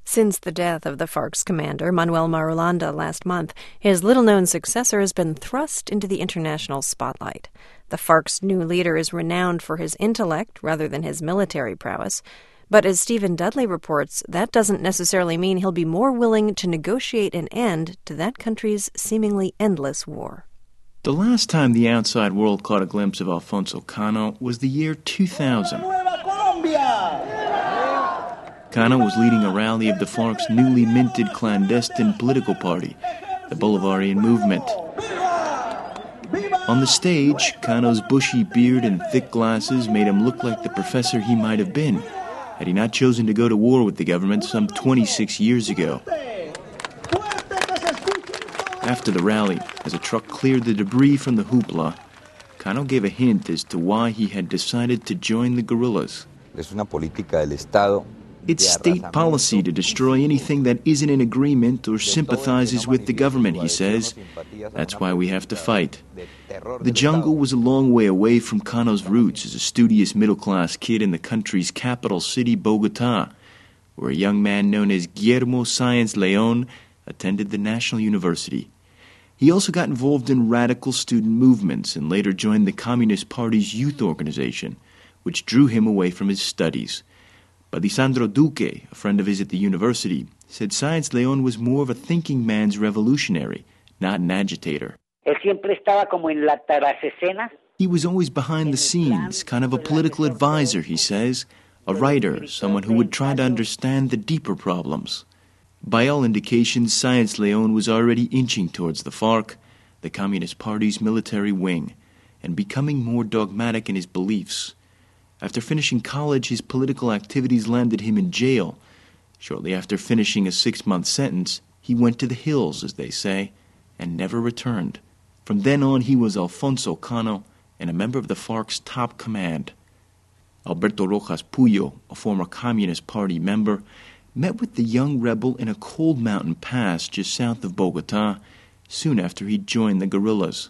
Since the death of the FARC's commander, Manuel Marulanda, last month, his little-known successor has been thrust into the international spotlight. The FARC's new leader is renowned for his intellect rather than his military prowess. But as Stephen Dudley reports, that doesn't necessarily mean he'll be more willing to negotiate an end to that country's seemingly endless war. The last time the outside world caught a glimpse of Alfonso Cano was the year 2000. Cano was leading a rally of the FARC's newly minted clandestine political party, the Bolivarian Movement. On the stage, Cano's bushy beard and thick glasses made him look like the professor he might have been had he not chosen to go to war with the government some 26 years ago. After the rally, as a truck cleared the debris from the hoopla, Cano gave a hint as to why he had decided to join the guerrillas. It's state policy to destroy anything that isn't in agreement or sympathizes with the government, he says. That's why we have to fight. The jungle was a long way away from Cano's roots as a studious middle-class kid in the country's capital city, Bogota, where a young man known as Guillermo Sáenz León attended the National University. He also got involved in radical student movements and later joined the Communist Party's youth organization, which drew him away from his studies. But Lisandro Duque, a friend of his at the university, said Sáenz León was more of a thinking man's revolutionary, not an agitator. He was always behind the scenes, kind of a political advisor, he says, a writer, someone who would try to understand the deeper problems. By all indications, Sáenz León was already inching towards the FARC, the Communist Party's military wing, and becoming more dogmatic in his beliefs. After finishing college, his political activities landed him in jail. Shortly after finishing a 6-month sentence, he went to the hills, as they say, and never returned. From then on, he was Alfonso Cano and a member of the FARC's top command. Alberto Rojas Puyo, a former Communist Party member, met with the young rebel in a cold mountain pass just south of Bogota soon after he joined the guerrillas.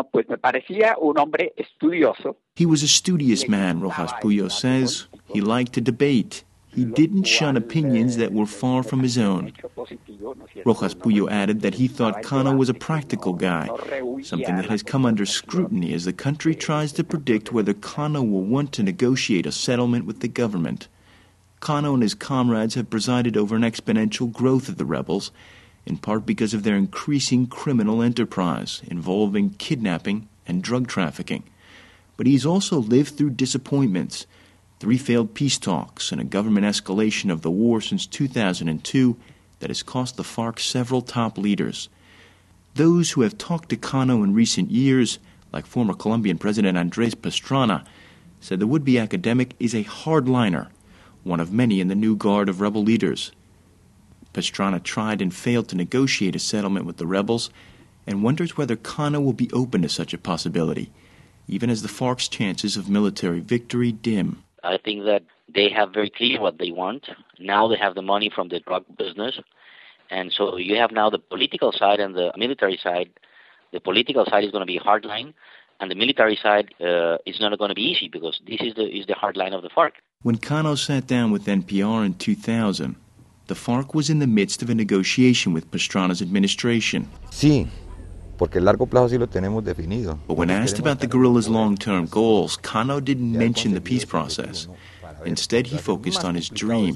He was a studious man, Rojas Puyo says. He liked to debate. He didn't shun opinions that were far from his own. Rojas Puyo added that he thought Cano was a practical guy, something that has come under scrutiny as the country tries to predict whether Cano will want to negotiate a settlement with the government. Cano and his comrades have presided over an exponential growth of the rebels, in part because of their increasing criminal enterprise involving kidnapping and drug trafficking. But he's also lived through disappointments, 3 failed peace talks, and a government escalation of the war since 2002 that has cost the FARC several top leaders. Those who have talked to Cano in recent years, like former Colombian President Andrés Pastrana, said the would-be academic is a hardliner, one of many in the new guard of rebel leaders. Pastrana tried and failed to negotiate a settlement with the rebels and wonders whether Cano will be open to such a possibility, even as the FARC's chances of military victory dim. I think that they have very clear what they want. Now they have the money from the drug business. And so you have now the political side and the military side. The political side is going to be hardline, and the military side is not going to be easy because this is the hardline of the FARC. When Cano sat down with NPR in 2000, the FARC was in the midst of a negotiation with Pastrana's administration. But when asked about the guerrillas' long-term goals, Cano didn't mention the peace process. Instead, he focused on his dream.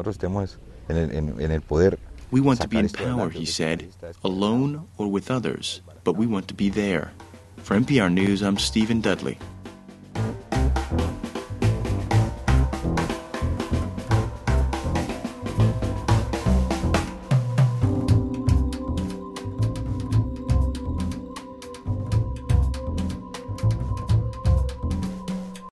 We want to be in power, he said, alone or with others, but we want to be there. For NPR News, I'm Stephen Dudley.